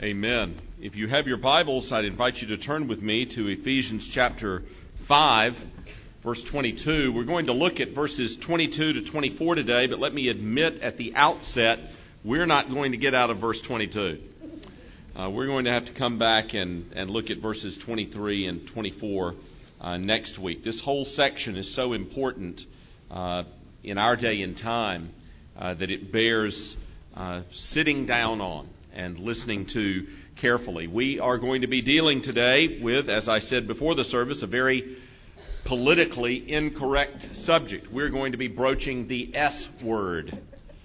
Amen. If you have your Bibles, I'd invite you to turn with me to Ephesians chapter 5, verse 22. We're going to look at verses 22 to 24 today, but let me admit at the outset, we're not going to get out of verse 22. We're going to have to come back and look at verses 23 and 24 next week. This whole section is so important in our day and time that it bears sitting down on and listening to carefully. We are going to be dealing today with, as I said before the service, a very politically incorrect subject. We're going to be broaching the S word,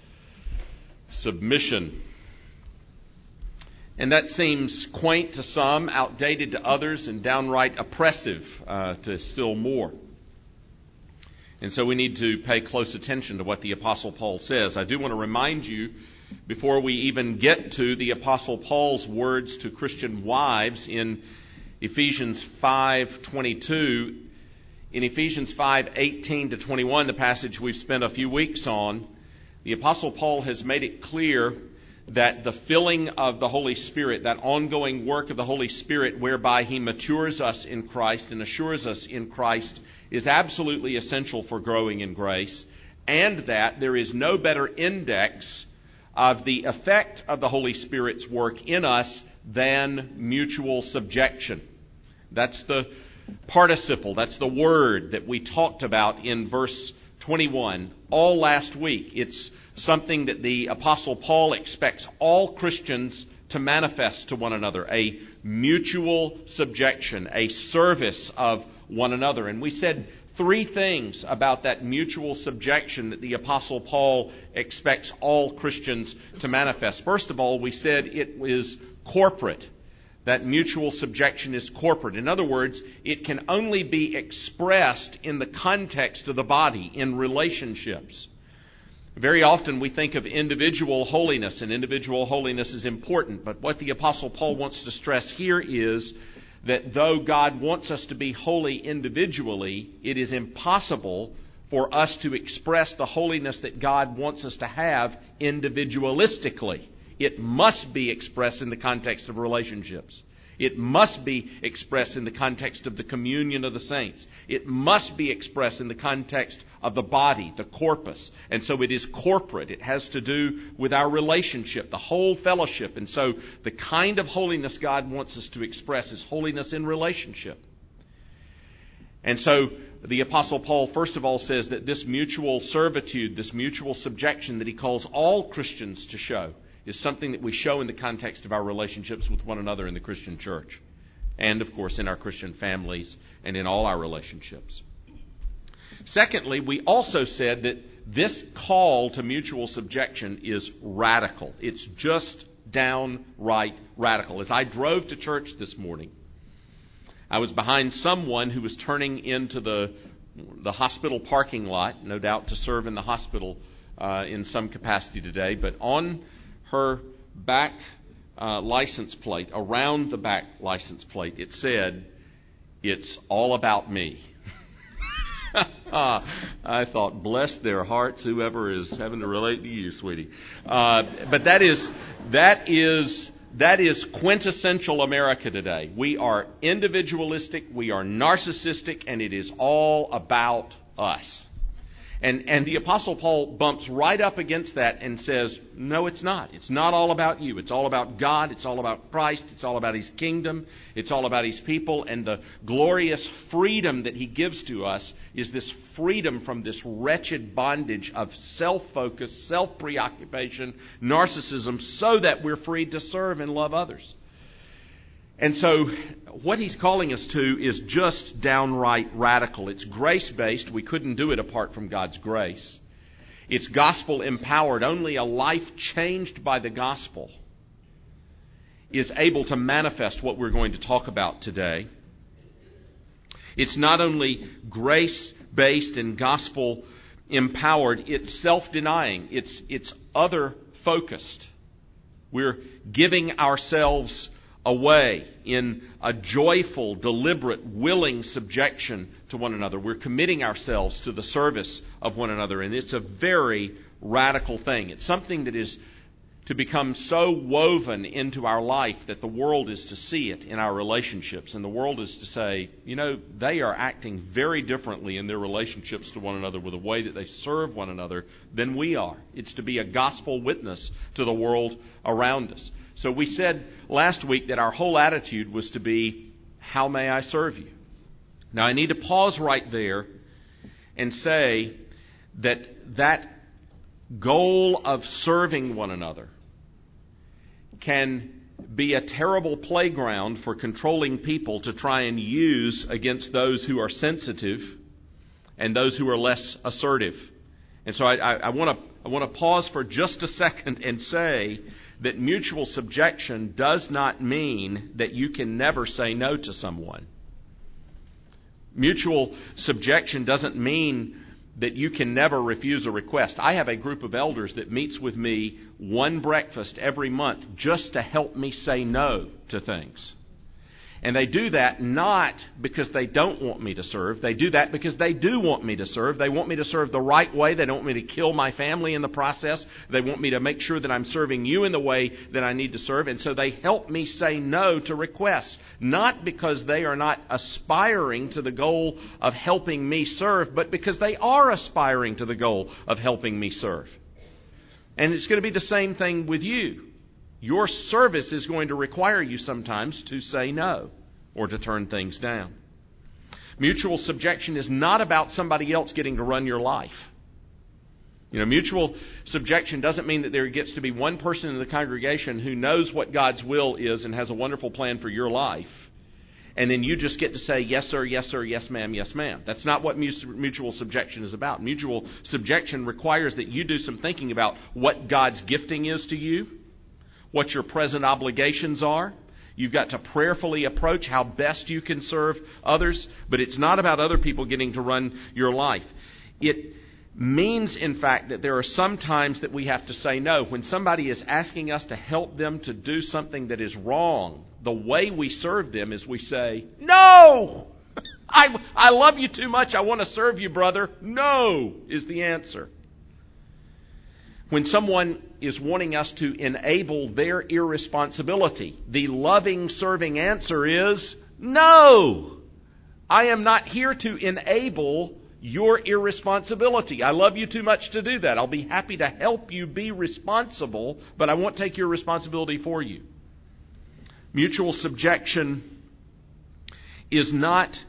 submission. And that seems quaint to some, outdated to others, and downright oppressive to still more. And so we need to pay close attention to what the Apostle Paul says. I do want to remind you, before we even get to the Apostle Paul's words to Christian wives in Ephesians 5:22, in Ephesians 5:18 to 21, the passage we've spent a few weeks on, the Apostle Paul has made it clear that the filling of the Holy Spirit, that ongoing work of the Holy Spirit whereby He matures us in Christ and assures us in Christ, is absolutely essential for growing in grace, and that there is no better index of the effect of the Holy Spirit's work in us than mutual subjection. That's the participle, that's the word that we talked about in verse 21 all last week. It's something that the Apostle Paul expects all Christians to manifest to one another, a mutual subjection, a service of one another. And we said three things about that mutual subjection that the Apostle Paul expects all Christians to manifest. First of all, we said it is corporate. That mutual subjection is corporate. In other words, it can only be expressed in the context of the body, in relationships. Very often we think of individual holiness, and individual holiness is important. But what the Apostle Paul wants to stress here is that though God wants us to be holy individually, it is impossible for us to express the holiness that God wants us to have individualistically. It must be expressed in the context of relationships. It must be expressed in the context of the communion of the saints. It must be expressed in the context of the body, the corpus. And so it is corporate. It has to do with our relationship, the whole fellowship. And so the kind of holiness God wants us to express is holiness in relationship. And so the Apostle Paul, first of all, says that this mutual servitude, this mutual subjection that he calls all Christians to show, is something that we show in the context of our relationships with one another in the Christian church. And, of course, in our Christian families and in all our relationships. Secondly, we also said that this call to mutual subjection is radical. It's just downright radical. As I drove to church this morning, I was behind someone who was turning into the hospital parking lot, no doubt to serve in the hospital in some capacity today, but on her back license plate, around the back license plate, it said, "It's all about me." I thought, bless their hearts, whoever is having to relate to you, sweetie. But that is quintessential America today. We are individualistic, we are narcissistic, and it is all about us. And the Apostle Paul bumps right up against that and says, no, it's not. It's not all about you. It's all about God. It's all about Christ. It's all about His kingdom. It's all about His people. And the glorious freedom that He gives to us is this freedom from this wretched bondage of self-focus, self-preoccupation, narcissism, so that we're free to serve and love others. And so what he's calling us to is just downright radical. It's grace-based. We couldn't do it apart from God's grace. It's gospel-empowered. Only a life changed by the gospel is able to manifest what we're going to talk about today. It's not only grace-based and gospel-empowered, it's self-denying. It's other-focused. We're giving ourselves away in a joyful, deliberate, willing subjection to one another. We're committing ourselves to the service of one another, and it's a very radical thing. It's something that is to become so woven into our life that the world is to see it in our relationships, and the world is to say, they are acting very differently in their relationships to one another with the way that they serve one another than we are. It's to be a gospel witness to the world around us. So we said last week that our whole attitude was to be, how may I serve you? Now I need to pause right there and say that goal of serving one another can be a terrible playground for controlling people to try and use against those who are sensitive and those who are less assertive. And so I want to pause for just a second and say that mutual subjection does not mean that you can never say no to someone. Mutual subjection doesn't mean that you can never refuse a request. I have a group of elders that meets with me one breakfast every month just to help me say no to things. And they do that not because they don't want me to serve. They do that because they do want me to serve. They want me to serve the right way. They don't want me to kill my family in the process. They want me to make sure that I'm serving you in the way that I need to serve. And so they help me say no to requests, not because they are not aspiring to the goal of helping me serve, but because they are aspiring to the goal of helping me serve. And it's going to be the same thing with you. Your service is going to require you sometimes to say no or to turn things down. Mutual subjection is not about somebody else getting to run your life. Mutual subjection doesn't mean that there gets to be one person in the congregation who knows what God's will is and has a wonderful plan for your life, and then you just get to say, yes, sir, yes, ma'am, yes, ma'am. That's not what mutual subjection is about. Mutual subjection requires that you do some thinking about what God's gifting is to you, what your present obligations are. You've got to prayerfully approach how best you can serve others, but it's not about other people getting to run your life. It means, in fact, that there are some times that we have to say no. When somebody is asking us to help them to do something that is wrong, the way we serve them is we say, no! I love you too much. I want to serve you, brother. No is the answer. When someone is wanting us to enable their irresponsibility, the loving, serving answer is, no! I am not here to enable your irresponsibility. I love you too much to do that. I'll be happy to help you be responsible, but I won't take your responsibility for you. Mutual subjection is not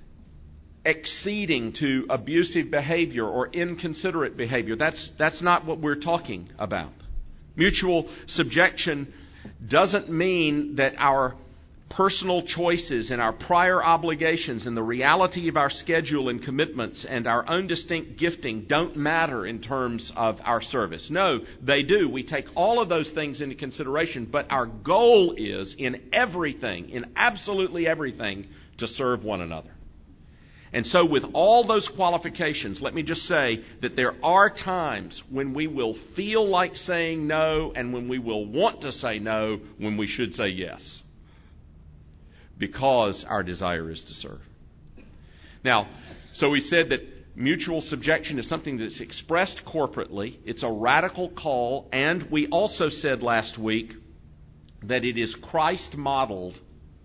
acceding to abusive behavior or inconsiderate behavior. That's not what we're talking about. Mutual subjection doesn't mean that our personal choices and our prior obligations and the reality of our schedule and commitments and our own distinct gifting don't matter in terms of our service. No, they do. We take all of those things into consideration, but our goal is in everything, in absolutely everything, to serve one another. And so with all those qualifications, let me just say that there are times when we will feel like saying no and when we will want to say no when we should say yes, because our desire is to serve. Now, so we said that mutual subjection is something that's expressed corporately. It's a radical call, and we also said last week that it is Christ-modeled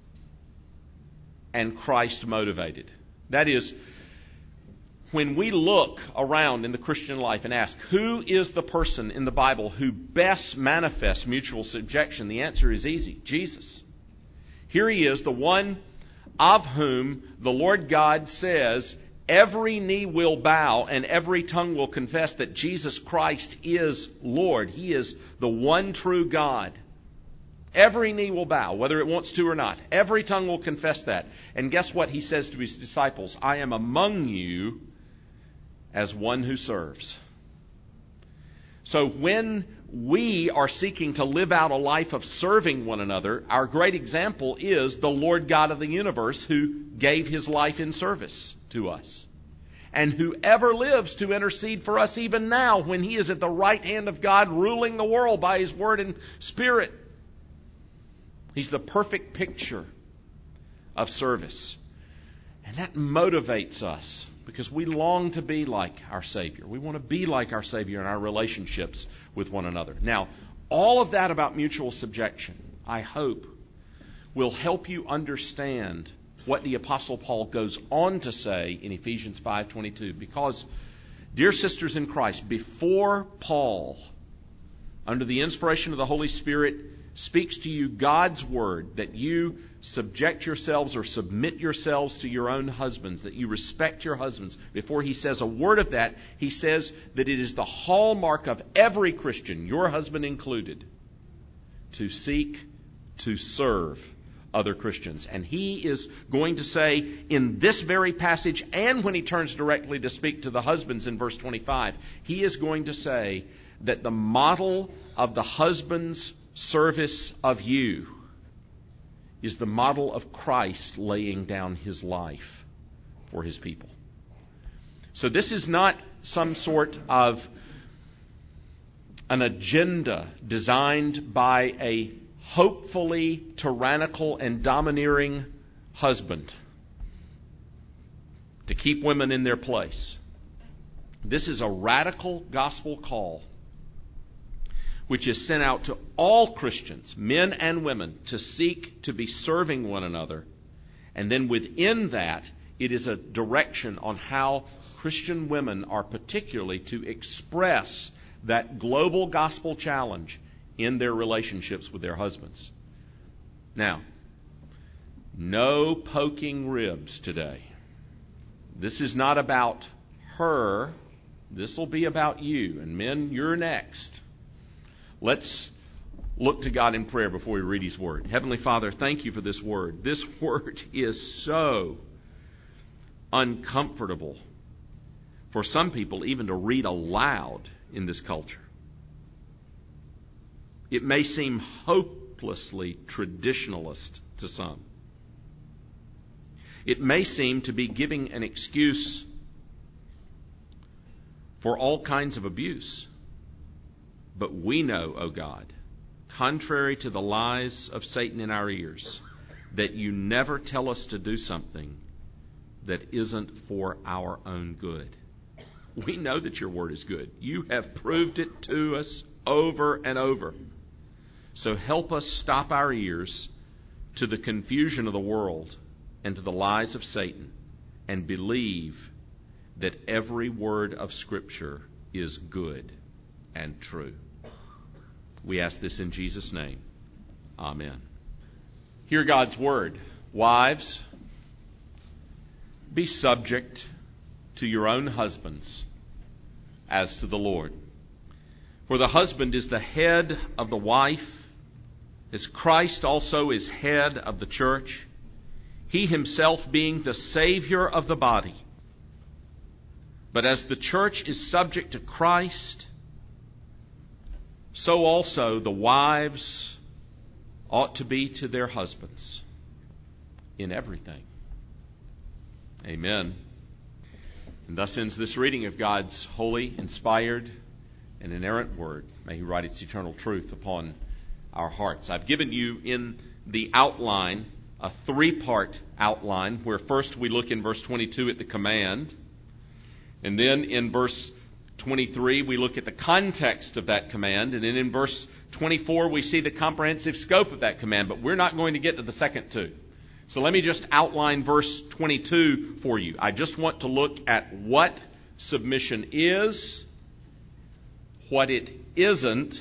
and Christ-motivated. That is, when we look around in the Christian life and ask, who is the person in the Bible who best manifests mutual subjection? The answer is easy: Jesus. Here he is, the one of whom the Lord God says, every knee will bow and every tongue will confess that Jesus Christ is Lord. He is the one true God. Every knee will bow, whether it wants to or not. Every tongue will confess that. And guess what he says to his disciples? I am among you as one who serves. So when we are seeking to live out a life of serving one another, our great example is the Lord God of the universe, who gave his life in service to us. And whoever lives to intercede for us even now, when he is at the right hand of God, ruling the world by his word and spirit. He's the perfect picture of service. And that motivates us because we long to be like our Savior. We want to be like our Savior in our relationships with one another. Now, All of that about mutual subjection, I hope, will help you understand what the Apostle Paul goes on to say in Ephesians 5:22. Because, dear sisters in Christ, before Paul, under the inspiration of the Holy Spirit, speaks to you God's word, that you subject yourselves or submit yourselves to your own husbands, that you respect your husbands. Before he says a word of that, he says that it is the hallmark of every Christian, your husband included, to seek to serve other Christians. And he is going to say in this very passage, and when he turns directly to speak to the husbands in verse 25, he is going to say that the model of the husband's service of you is the model of Christ laying down his life for his people. So this is not some sort of an agenda designed by a hopefully tyrannical and domineering husband to keep women in their place. This is a radical gospel call which is sent out to all Christians, men and women, to seek to be serving one another. And then within that, it is a direction on how Christian women are particularly to express that global gospel challenge in their relationships with their husbands. Now, no poking ribs today. This is not about her. This will be about you. And men, you're next. Let's look to God in prayer before we read His Word. Heavenly Father, thank you for this Word. This Word is so uncomfortable for some people even to read aloud in this culture. It may seem hopelessly traditionalist to some. It may seem to be giving an excuse for all kinds of abuse. But we know, O God, contrary to the lies of Satan in our ears, that you never tell us to do something that isn't for our own good. We know that your word is good. You have proved it to us over and over. So help us stop our ears to the confusion of the world and to the lies of Satan and believe that every word of Scripture is good and true. We ask this in Jesus' name. Amen. Hear God's word. Wives, be subject to your own husbands as to the Lord. For the husband is the head of the wife, as Christ also is head of the church, he himself being the Savior of the body. But as the church is subject to Christ, so also the wives ought to be to their husbands in everything. Amen. And thus ends this reading of God's holy, inspired, and inerrant word. May He write its eternal truth upon our hearts. I've given you in the outline a three-part outline where first we look in verse 22 at the command, and then in verse 23, we look at the context of that command. And then in verse 24, we see the comprehensive scope of that command. But we're not going to get to the second two. So let me just outline verse 22 for you. I just want to look at what submission is, what it isn't.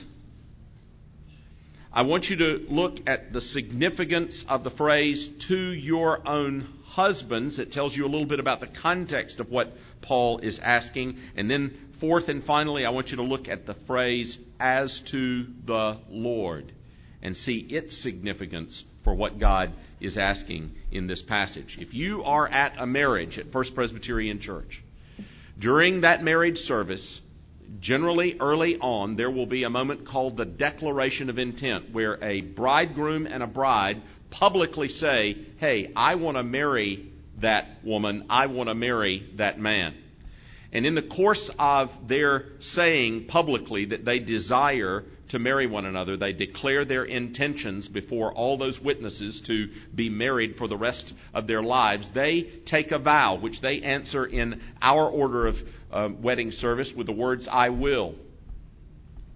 I want you to look at the significance of the phrase, to your own husbands. It tells you a little bit about the context of what Paul is asking. And then fourth and finally, I want you to look at the phrase, as to the Lord, and see its significance for what God is asking in this passage. If you are at a marriage at First Presbyterian Church, during that marriage service, generally early on, there will be a moment called the declaration of intent, where a bridegroom and a bride publicly say, hey, I want to marry that woman, I want to marry that man. And in the course of their saying publicly that they desire to marry one another, they declare their intentions before all those witnesses to be married for the rest of their lives. They take a vow, which they answer in our order of wedding service with the words, I will.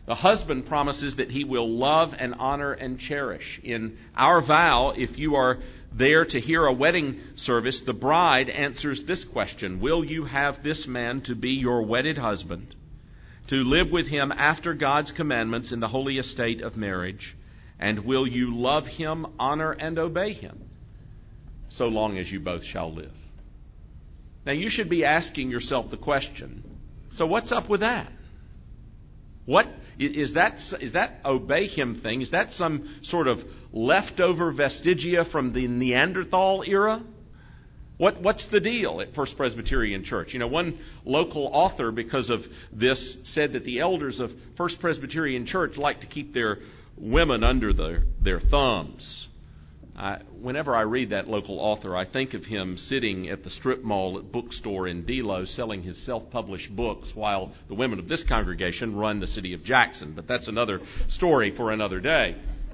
The husband promises that he will love and honor and cherish. In our vow, if you are there to hear a wedding service, the bride answers this question: will you have this man to be your wedded husband, to live with him after God's commandments in the holy estate of marriage, and will you love him, honor, and obey him, so long as you both shall live? Now you should be asking yourself the question, so what's up with that? What is that obey him thing? Is that some sort of leftover vestigia from the Neanderthal era? What's the deal at First Presbyterian Church? You know, one local author, because of this, said that the elders of First Presbyterian Church like to keep their women under their thumbs. Whenever I read that local author, I think of him sitting at the strip mall bookstore in Delo selling his self-published books while the women of this congregation run the city of Jackson. But that's another story for another day.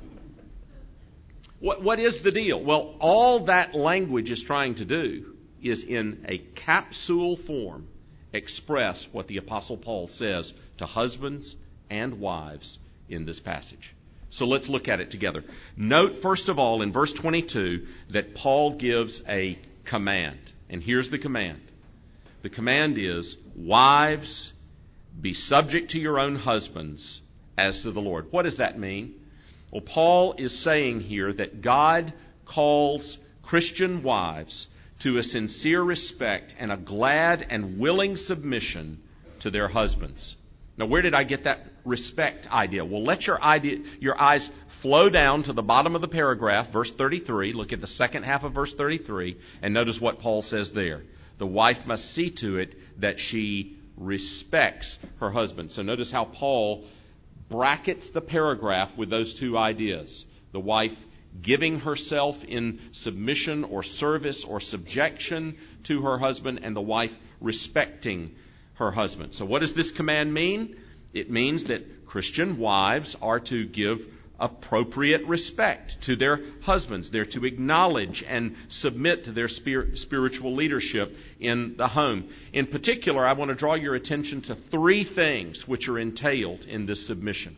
What is the deal? Well, all that language is trying to do is in a capsule form express what the Apostle Paul says to husbands and wives in this passage. So let's look at it together. Note, first of all, in verse 22, that Paul gives a command. And here's the command. The command is, wives, be subject to your own husbands as to the Lord. What does that mean? Well, Paul is saying here that God calls Christian wives to a sincere respect and a glad and willing submission to their husbands. Now, where did I get that respect idea? Well, let your eyes flow down to the bottom of the paragraph, verse 33. Look at the second half of verse 33, and notice what Paul says there. The wife must see to it that she respects her husband. So notice how Paul brackets the paragraph with those two ideas. The wife giving herself in submission or service or subjection to her husband, and the wife respecting her husband. So what does this command mean? It means that Christian wives are to give appropriate respect to their husbands. They're to acknowledge and submit to their spiritual leadership in the home. In particular, I want to draw your attention to three things which are entailed in this submission.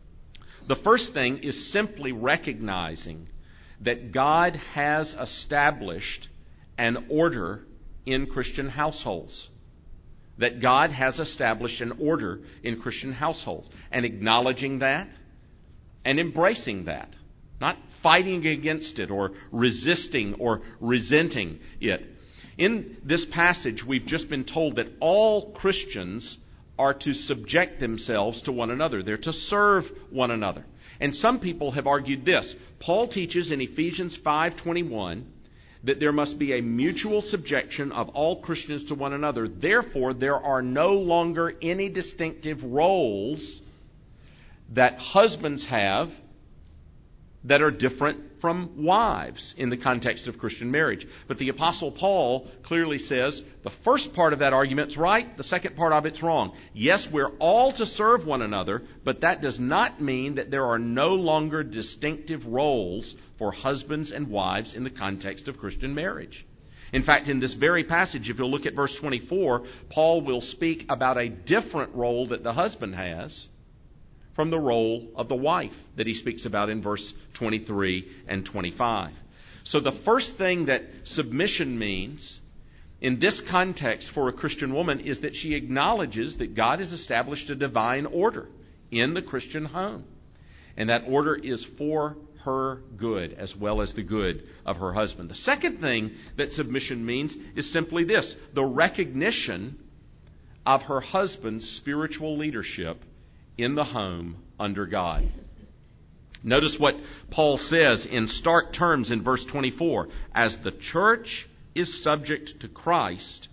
The first thing is simply recognizing that God has established an order in Christian households. That God has established an order in Christian households, and acknowledging that and embracing that, not fighting against it or resisting or resenting it. In this passage, we've just been told that all Christians are to subject themselves to one another. They're to serve one another. And some people have argued this. Paul teaches in Ephesians 5:21 that there must be a mutual subjection of all Christians to one another. Therefore, there are no longer any distinctive roles that husbands have that are different from wives in the context of Christian marriage. But the Apostle Paul clearly says the first part of that argument's right, the second part of it's wrong. Yes, we're all to serve one another, but that does not mean that there are no longer distinctive roles for husbands and wives in the context of Christian marriage. In fact, in this very passage, if you'll look at verse 24, Paul will speak about a different role that the husband has from the role of the wife that he speaks about in verse 23 and 25. So the first thing that submission means in this context for a Christian woman is that she acknowledges that God has established a divine order in the Christian home. And that order is for her good as well as the good of her husband. The second thing that submission means is simply this: the recognition of her husband's spiritual leadership in the home under God. Notice what Paul says in stark terms in verse 24. As the church is subject to Christ,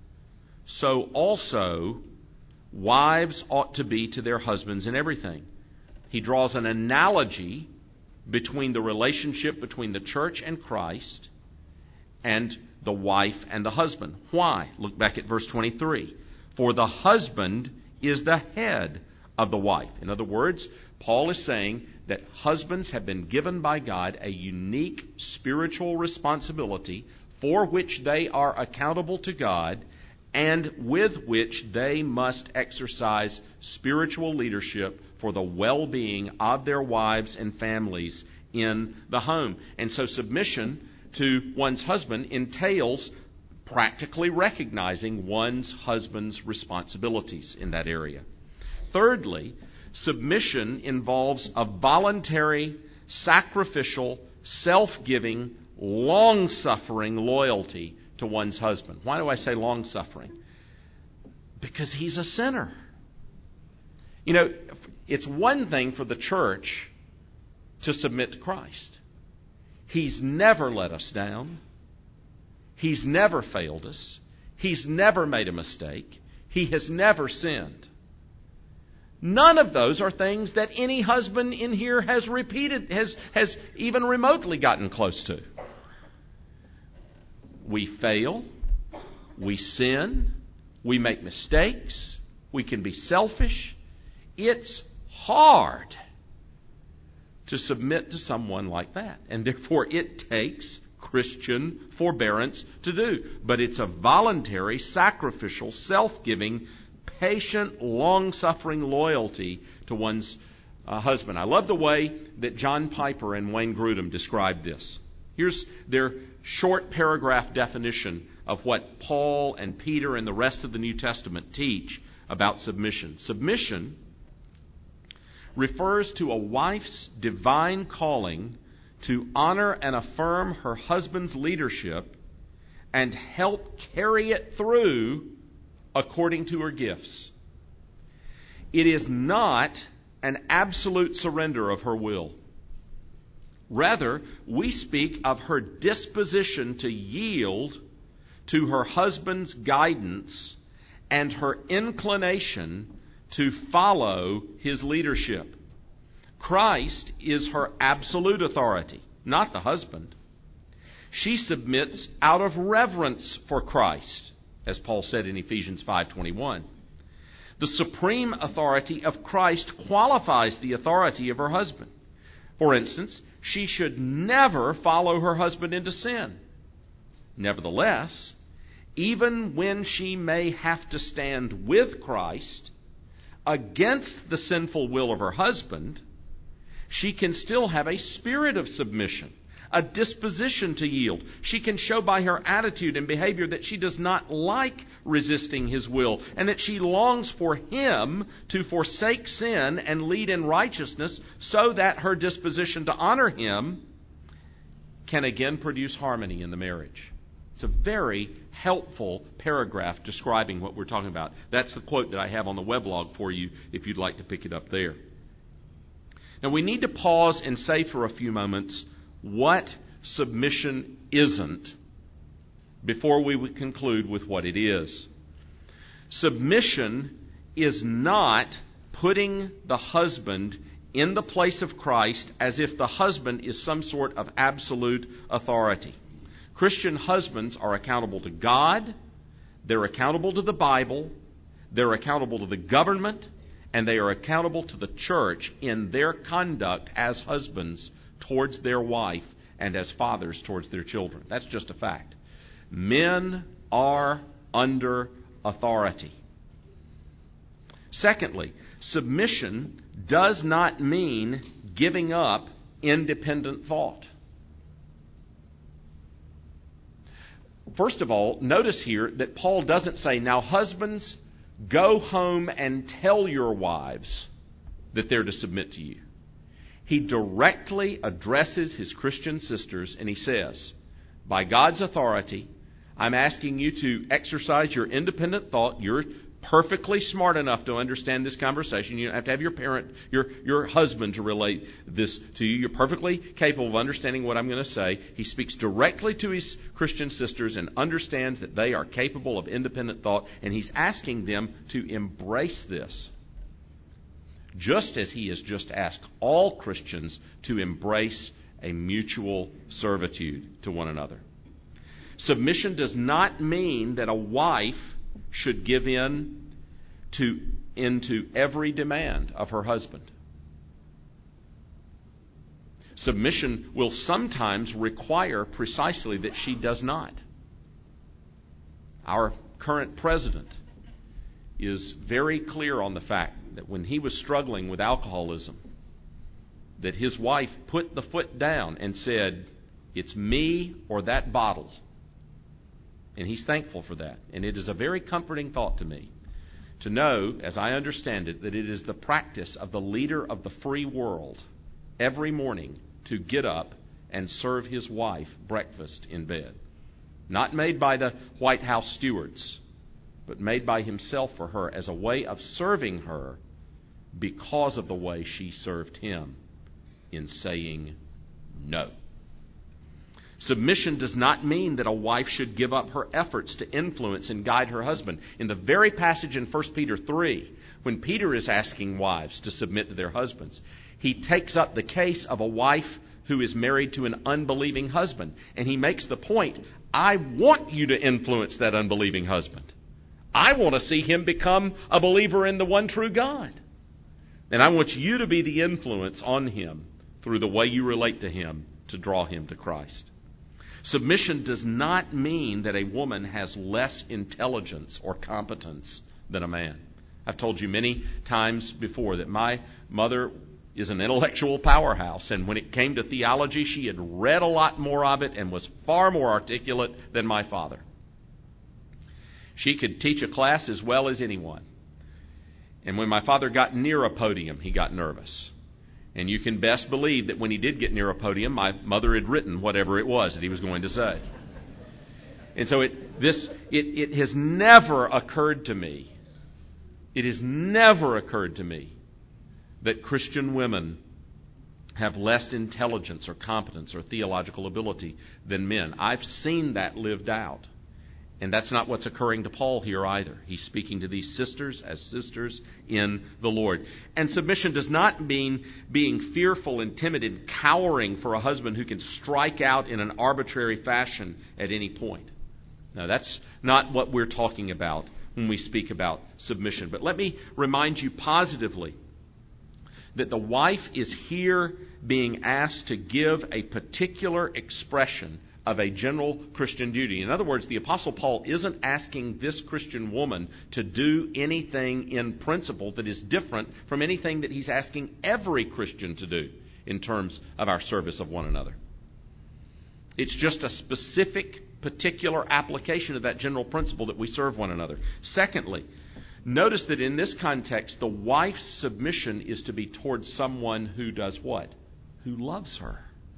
so also wives ought to be to their husbands in everything. He draws an analogy between the relationship between the church and Christ and the wife and the husband. Why? Look back at verse 23. For the husband is the head of the wife. In other words, Paul is saying that husbands have been given by God a unique spiritual responsibility for which they are accountable to God, and with which they must exercise spiritual leadership for the well-being of their wives and families in the home. And so submission to one's husband entails practically recognizing one's husband's responsibilities in that area. Thirdly, submission involves a voluntary, sacrificial, self-giving, long-suffering loyalty to one's husband. Why do I say long-suffering? Because he's a sinner. You know, it's one thing for the church to submit to Christ. He's never let us down. He's never failed us. He's never made a mistake. He has never sinned. None of those are things that any husband in here has repeated, has even remotely gotten close to. We fail, we sin, we make mistakes, we can be selfish. It's hard to submit to someone like that. And therefore it takes Christian forbearance to do. But it's a voluntary, sacrificial, self-giving, patient, long-suffering loyalty to one's husband. I love the way that John Piper and Wayne Grudem described this. Here's their short paragraph definition of what Paul and Peter and the rest of the New Testament teach about submission. Submission refers to a wife's divine calling to honor and affirm her husband's leadership and help carry it through according to her gifts. It is not an absolute surrender of her will. Rather, we speak of her disposition to yield to her husband's guidance and her inclination to follow his leadership. Christ is her absolute authority, not the husband. She submits out of reverence for Christ, as Paul said in Ephesians 5:21. The supreme authority of Christ qualifies the authority of her husband. For instance, she should never follow her husband into sin. Nevertheless, even when she may have to stand with Christ against the sinful will of her husband, she can still have a spirit of submission, a disposition to yield. She can show by her attitude and behavior that she does not like resisting his will, and that she longs for him to forsake sin and lead in righteousness, so that her disposition to honor him can again produce harmony in the marriage. It's a very helpful paragraph describing what we're talking about. That's the quote that I have on the weblog for you if you'd like to pick it up there. Now we need to pause and say for a few moments what submission isn't before we would conclude with what it is. Submission is not putting the husband in the place of Christ as if the husband is some sort of absolute authority. Christian husbands are accountable to God, they're accountable to the Bible, they're accountable to the government, and they are accountable to the church in their conduct as husbands towards their wife and as fathers towards their children. That's just a fact. Men are under authority. Secondly, submission does not mean giving up independent thought. First of all, notice here that Paul doesn't say, now husbands, go home and tell your wives that they're to submit to you. He directly addresses his Christian sisters and he says, by God's authority, I'm asking you to exercise your independent thought. You're perfectly smart enough to understand this conversation. You don't have to have your parent, your husband to relate this to you. You're perfectly capable of understanding what I'm going to say. He speaks directly to his Christian sisters and understands that they are capable of independent thought, and he's asking them to embrace this, just as he has just asked all Christians to embrace a mutual servitude to one another. Submission does not mean that a wife should give into every demand of her husband. Submission will sometimes require precisely that she does not. Our current president, is very clear on the fact that when he was struggling with alcoholism, that his wife put the foot down and said, "It's me or that bottle." And he's thankful for that. And it is a very comforting thought to me to know, as I understand it, that it is the practice of the leader of the free world every morning to get up and serve his wife breakfast in bed. Not made by the White House stewards, but made by himself for her as a way of serving her because of the way she served him in saying no. Submission does not mean that a wife should give up her efforts to influence and guide her husband. In the very passage in 1 Peter 3, when Peter is asking wives to submit to their husbands, he takes up the case of a wife who is married to an unbelieving husband. And he makes the point, I want you to influence that unbelieving husband. I want to see him become a believer in the one true God. And I want you to be the influence on him through the way you relate to him to draw him to Christ. Submission does not mean that a woman has less intelligence or competence than a man. I've told you many times before that my mother is an intellectual powerhouse, and when it came to theology, she had read a lot more of it and was far more articulate than my father. She could teach a class as well as anyone. And when my father got near a podium, he got nervous. And you can best believe that when he did get near a podium, my mother had written whatever it was that he was going to say. And so it has never occurred to me, that Christian women have less intelligence or competence or theological ability than men. I've seen that lived out. And that's not what's occurring to Paul here either. He's speaking to these sisters as sisters in the Lord. And submission does not mean being fearful and timid and cowering for a husband who can strike out in an arbitrary fashion at any point. Now, that's not what we're talking about when we speak about submission. But let me remind you positively that the wife is here being asked to give a particular expression of a general Christian duty. In other words, the Apostle Paul isn't asking this Christian woman to do anything in principle that is different from anything that he's asking every Christian to do in terms of our service of one another. It's just a specific, particular application of that general principle that we serve one another. Secondly, notice that in this context, the wife's submission is to be towards someone who does what? Who loves her.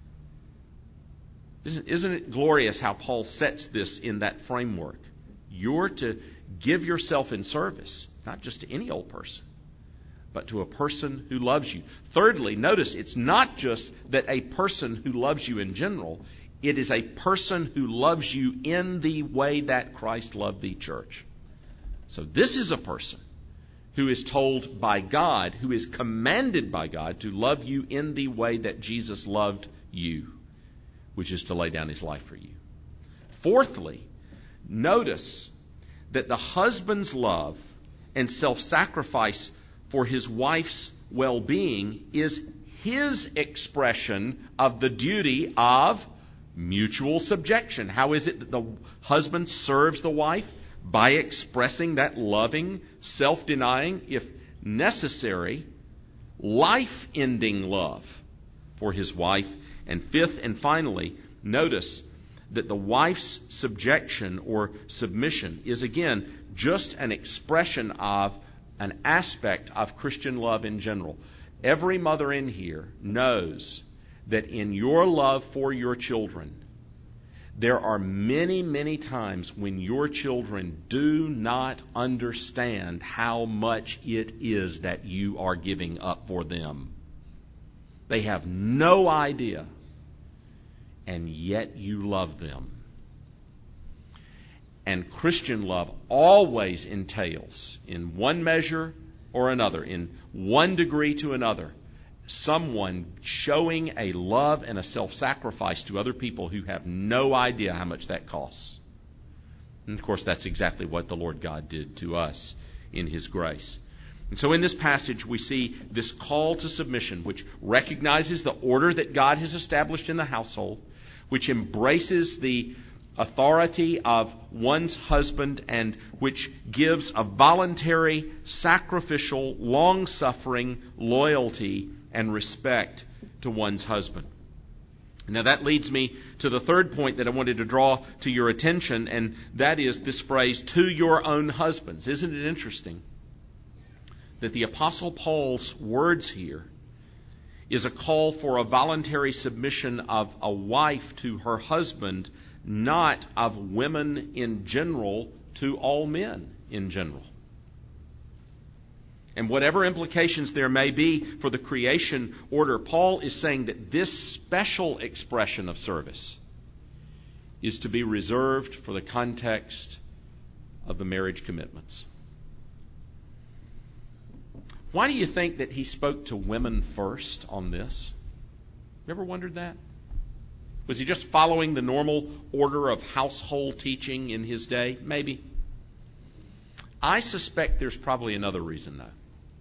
Isn't it glorious how Paul sets this in that framework? You're to give yourself in service, not just to any old person, but to a person who loves you. Thirdly, notice it's not just that a person who loves you in general, it is a person who loves you in the way that Christ loved the church. So this is a person who is told by God, who is commanded by God to love you in the way that Jesus loved you, which is to lay down his life for you. Fourthly, notice that the husband's love and self-sacrifice for his wife's well-being is his expression of the duty of mutual subjection. How is it that the husband serves the wife? By expressing that loving, self-denying, if necessary, life-ending love for his wife. And fifth and finally, notice that the wife's subjection or submission is again just an expression of an aspect of Christian love in general. Every mother in here knows that in your love for your children, there are many, many times when your children do not understand how much it is that you are giving up for them. They have no idea, and yet you love them. And Christian love always entails, in one measure or another, in one degree to another, someone showing a love and a self-sacrifice to other people who have no idea how much that costs. And of course, that's exactly what the Lord God did to us in his grace. And so in this passage, we see this call to submission, which recognizes the order that God has established in the household, which embraces the authority of one's husband and which gives a voluntary, sacrificial, long-suffering loyalty and respect to one's husband. Now that leads me to the third point that I wanted to draw to your attention, and that is this phrase, to your own husbands. Isn't it interesting that the Apostle Paul's words here is a call for a voluntary submission of a wife to her husband, not of women in general to all men in general. And whatever implications there may be for the creation order, Paul is saying that this special expression of service is to be reserved for the context of the marriage commitments. Why do you think that he spoke to women first on this? You ever wondered that? Was he just following the normal order of household teaching in his day? Maybe. I suspect there's probably another reason, though.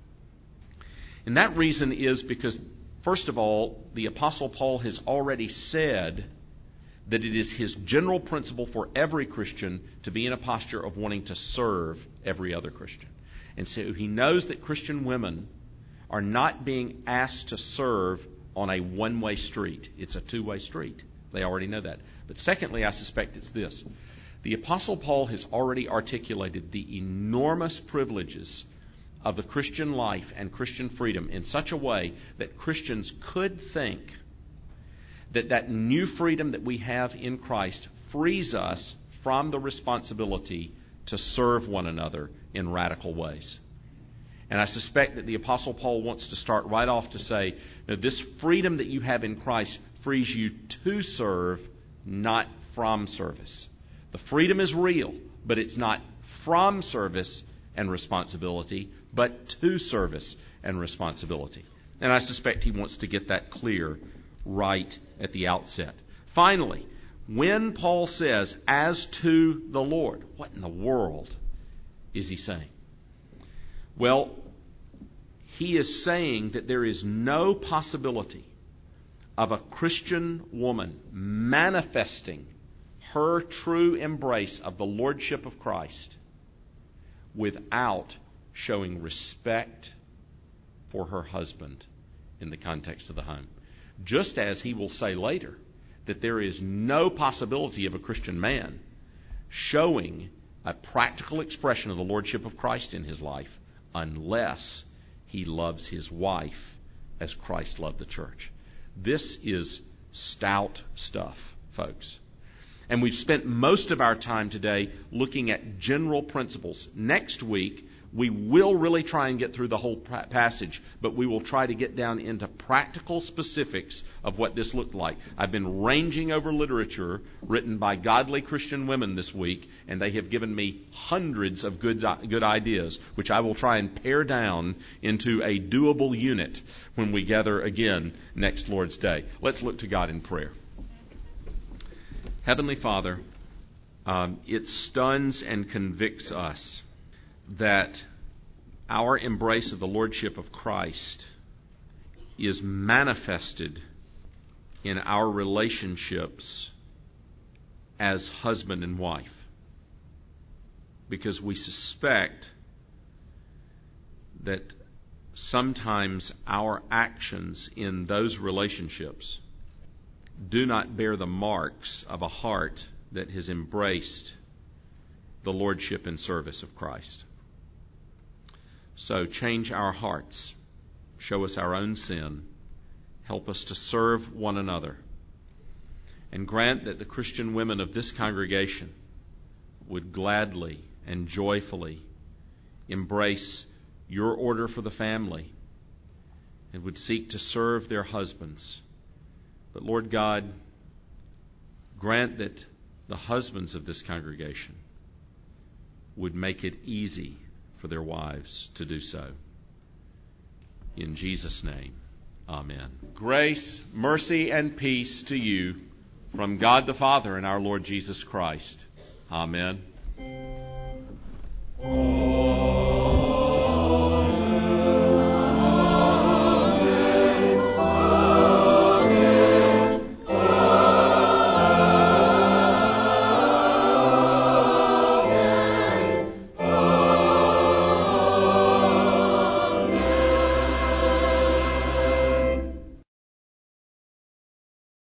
And that reason is because, first of all, the Apostle Paul has already said that it is his general principle for every Christian to be in a posture of wanting to serve every other Christian. And so he knows that Christian women are not being asked to serve on a one-way street. It's a two-way street. They already know that. But secondly, I suspect it's this. The Apostle Paul has already articulated the enormous privileges of the Christian life and Christian freedom in such a way that Christians could think that that new freedom that we have in Christ frees us from the responsibility to serve one another in radical ways. And I suspect that the Apostle Paul wants to start right off to say, this freedom that you have in Christ frees you to serve, not from service. The freedom is real, but it's not from service and responsibility, but to service and responsibility. And I suspect he wants to get that clear right at the outset. Finally, when Paul says, as to the Lord, what in the world is he saying? Well, he is saying that there is no possibility of a Christian woman manifesting her true embrace of the Lordship of Christ without showing respect for her husband in the context of the home. Just as he will say later that there is no possibility of a Christian man showing a practical expression of the Lordship of Christ in his life unless he loves his wife as Christ loved the church. This is stout stuff, folks. And we've spent most of our time today looking at general principles. Next week, we will really try and get through the whole passage, but we will try to get down into practical specifics of what this looked like. I've been ranging over literature written by godly Christian women this week, and they have given me hundreds of good ideas, which I will try and pare down into a doable unit when we gather again next Lord's Day. Let's look to God in prayer. Heavenly Father, it stuns and convicts us that our embrace of the Lordship of Christ is manifested in our relationships as husband and wife, because we suspect that sometimes our actions in those relationships do not bear the marks of a heart that has embraced the lordship and service of Christ. So change our hearts, show us our own sin, help us to serve one another, and grant that the Christian women of this congregation would gladly and joyfully embrace your order for the family and would seek to serve their husbands. But Lord God, grant that the husbands of this congregation would make it easy for their wives to do so. In Jesus' name, amen. Grace, mercy, and peace to you from God the Father and our Lord Jesus Christ. Amen.